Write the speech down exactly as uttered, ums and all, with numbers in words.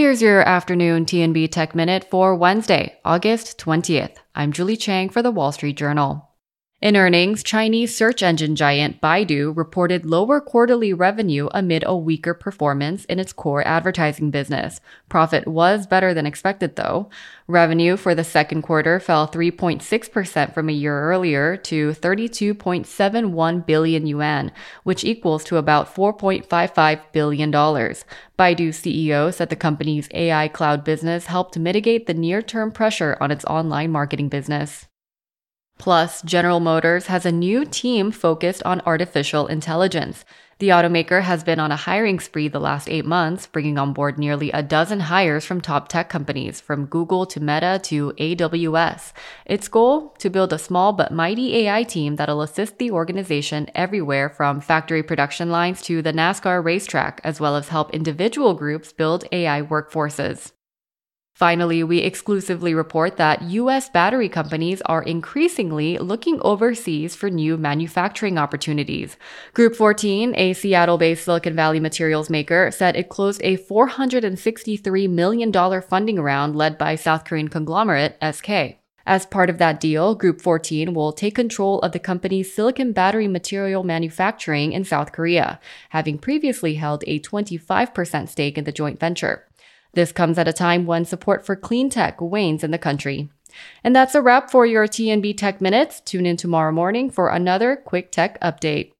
Here's your afternoon T N B Tech Minute for Wednesday, August twentieth. I'm Julie Chang for the Wall Street Journal. In earnings, Chinese search engine giant Baidu reported lower quarterly revenue amid a weaker performance in its core advertising business. Profit was better than expected, though. Revenue for the second quarter fell three point six percent from a year earlier to thirty-two point seven one billion yuan, which equals to about four point five five billion dollars. Baidu's C E O said the company's A I cloud business helped mitigate the near-term pressure on its online marketing business. Plus, General Motors has a new team focused on artificial intelligence. The automaker has been on a hiring spree the last eight months, bringing on board nearly a dozen hires from top tech companies, from Google to Meta to A W S. Its goal? To build a small but mighty A I team that'll assist the organization everywhere from factory production lines to the NASCAR racetrack, as well as help individual groups build A I workforces. Finally, we exclusively report that U S battery companies are increasingly looking overseas for new manufacturing opportunities. Group fourteen, a Seattle-based Silicon Valley materials maker, said it closed a four hundred sixty-three million dollars funding round led by South Korean conglomerate S K. As part of that deal, Group fourteen will take control of the company's silicon battery material manufacturing in South Korea, having previously held a twenty-five percent stake in the joint venture. This comes at a time when support for clean tech wanes in the country. And that's a wrap for your T N B Tech Minutes. Tune in tomorrow morning for another quick tech update.